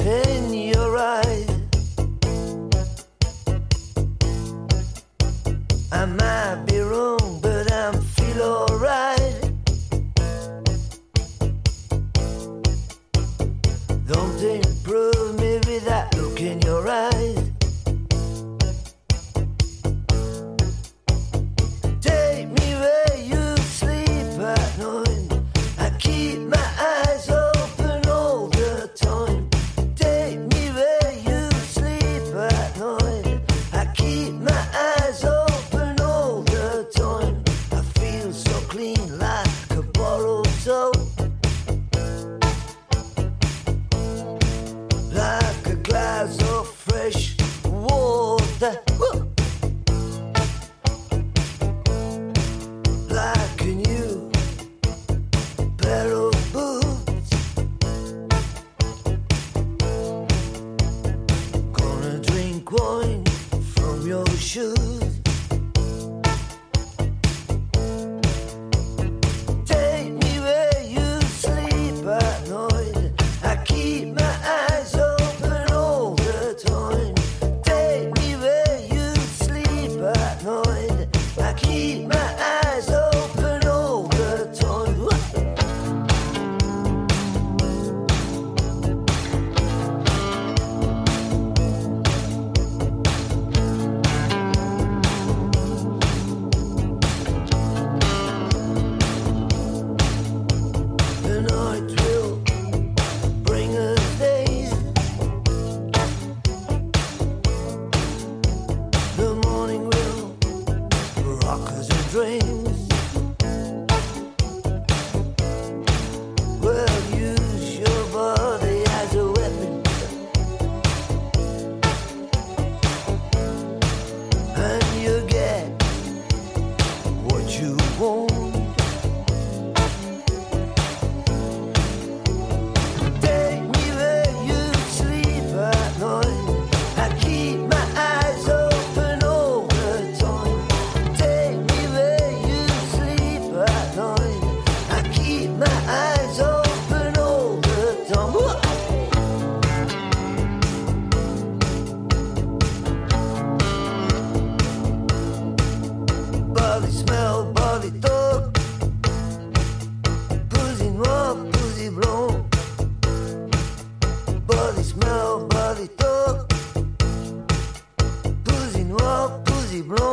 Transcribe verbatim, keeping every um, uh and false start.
in your eyes. I might be wrong, but I feel alright. Don't improve me with that look in your eyes. Take me where you sleep at night. I keep my eyes open all the time. Take me where you sleep at night. I keep my eyes open all the time. I feel so clean like a borrowed soul. Like a glass of fresh water. Woo! Like a new pair of boots. Gonna drink wine from your shoes. Take me where you sleep at night. I keep my eyes open all the time. Take me where you sleep at night. I keep my eyes open all the time. The night will bring us days. The morning will rock us in dreams. Well, use your body as a weapon, and you get what you want. Take me where you sleep at night. I keep my eyes open all the time. Take me where you sleep at night. I keep my eyes open all the time. Woo! Body smell, body talk. Pussy noir, pussy blonde. Body smell, body talk. Pussy noir, pussy blonde.